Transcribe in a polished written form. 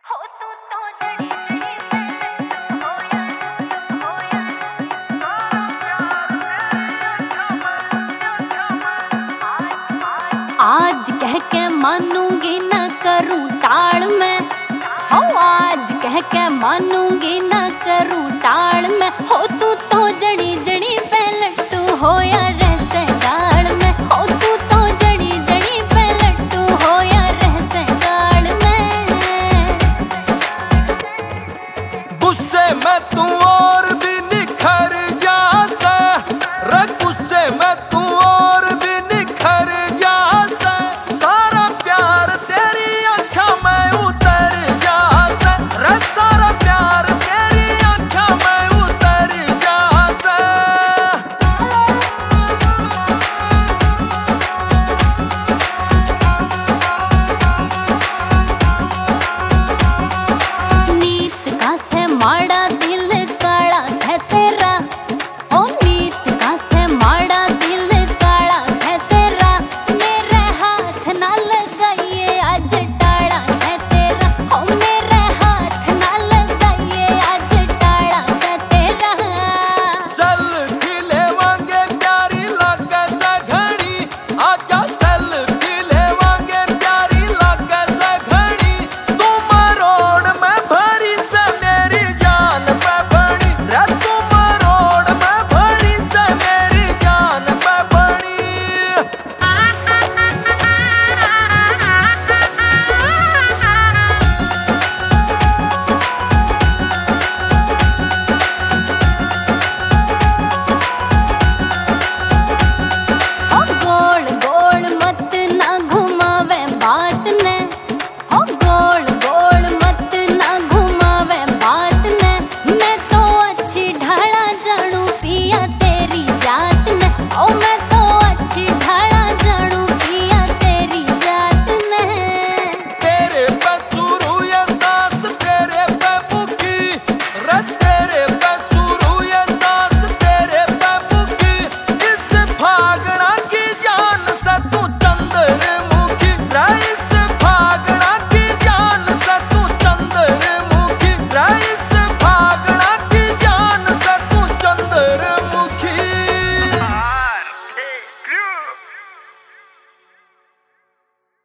हो तू तो जड़ी जड़ी में होया सारा प्यार तेरी आज कह के मानूंगी न करूं टाल में। हो आज कह के मानूंगी न करूं टाल में। हो तू